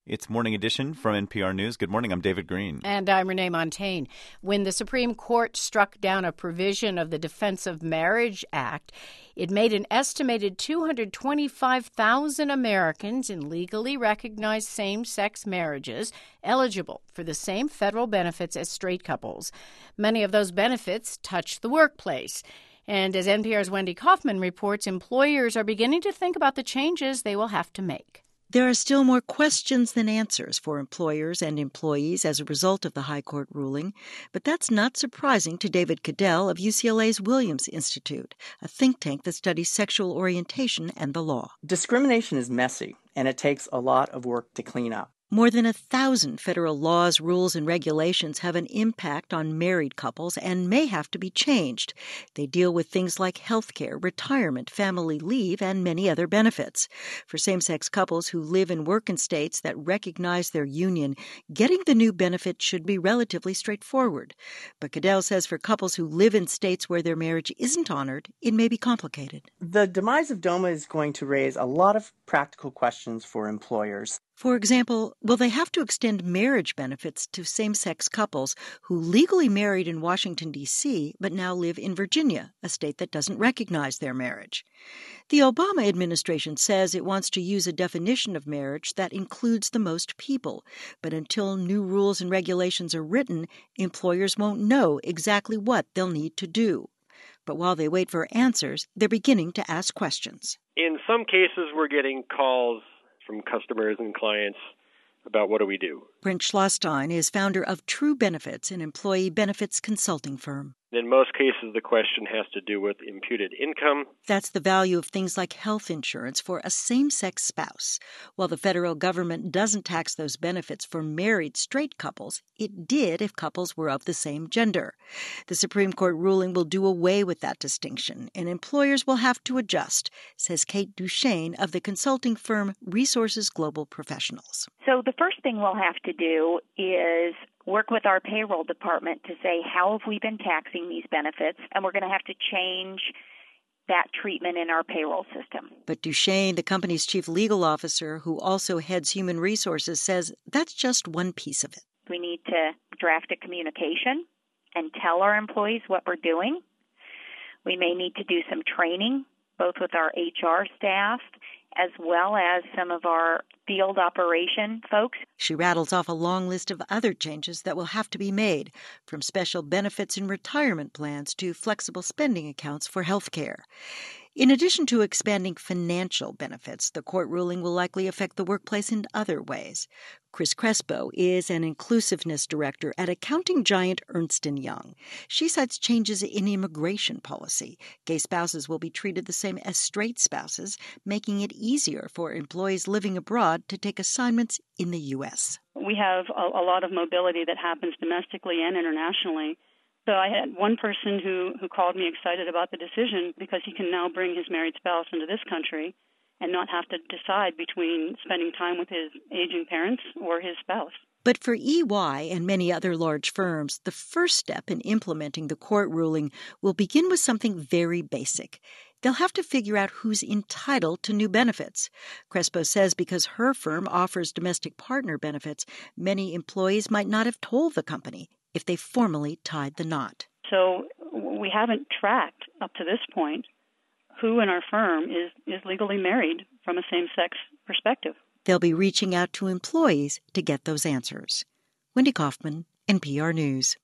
It's Morning Edition from NPR News. Good morning. I'm David Green. And I'm Renee Montaigne. When the Supreme Court struck down a provision of the Defense of Marriage Act, it made an estimated 225,000 Americans in legally recognized same-sex marriages eligible for the same federal benefits as straight couples. Many of those benefits touch the workplace. And as NPR's Wendy Kaufman reports, employers are beginning to think about the changes they will have to make. There are still more questions than answers for employers and employees as a result of the High Court ruling, but that's not surprising to David Cadell of UCLA's Williams Institute, a think tank that studies sexual orientation and the law. Discrimination is messy, and it takes a lot of work to clean up. More than 1,000 federal laws, rules, and regulations have an impact on married couples and may have to be changed. They deal with things like health care, retirement, family leave, and many other benefits. For same-sex couples who live and work in states that recognize their union, getting the new benefit should be relatively straightforward. But Cadell says for couples who live in states where their marriage isn't honored, it may be complicated. The demise of DOMA is going to raise a lot of practical questions for employers. For example, will they have to extend marriage benefits to same-sex couples who legally married in Washington, D.C., but now live in Virginia, a state that doesn't recognize their marriage? The Obama administration says it wants to use a definition of marriage that includes the most people, but until new rules and regulations are written, employers won't know exactly what they'll need to do. But while they wait for answers, they're beginning to ask questions. In some cases, we're getting calls from customers and clients about what do we do. Brent Schlosstein is founder of True Benefits, an employee benefits consulting firm. In most cases, the question has to do with imputed income. That's the value of things like health insurance for a same-sex spouse. While the federal government doesn't tax those benefits for married straight couples, it did if couples were of the same gender. The Supreme Court ruling will do away with that distinction, and employers will have to adjust, says Kate Duchesne of the consulting firm Resources Global Professionals. So the first thing we'll have to do is work with our payroll department to say, how have we been taxing these benefits? And we're going to have to change that treatment in our payroll system. But Duchesne, the company's chief legal officer, who also heads human resources, says that's just one piece of it. We need to draft a communication and tell our employees what we're doing. We may need to do some training, both with our HR staff as well as some of our field operation folks. She rattles off a long list of other changes that will have to be made, from special benefits and retirement plans to flexible spending accounts for health care. In addition to expanding financial benefits, the court ruling will likely affect the workplace in other ways. Chris Crespo is an inclusiveness director at accounting giant Ernst & Young. She cites changes in immigration policy. Gay spouses will be treated the same as straight spouses, making it easier for employees living abroad to take assignments in the U.S. We have a lot of mobility that happens domestically and internationally. So I had one person who called me excited about the decision because he can now bring his married spouse into this country and not have to decide between spending time with his aging parents or his spouse. But for EY and many other large firms, the first step in implementing the court ruling will begin with something very basic. They'll have to figure out who's entitled to new benefits. Crespo says because her firm offers domestic partner benefits, many employees might not have told the company if they formally tied the knot. So we haven't tracked up to this point who in our firm is legally married from a same-sex perspective. They'll be reaching out to employees to get those answers. Wendy Kaufman, NPR News.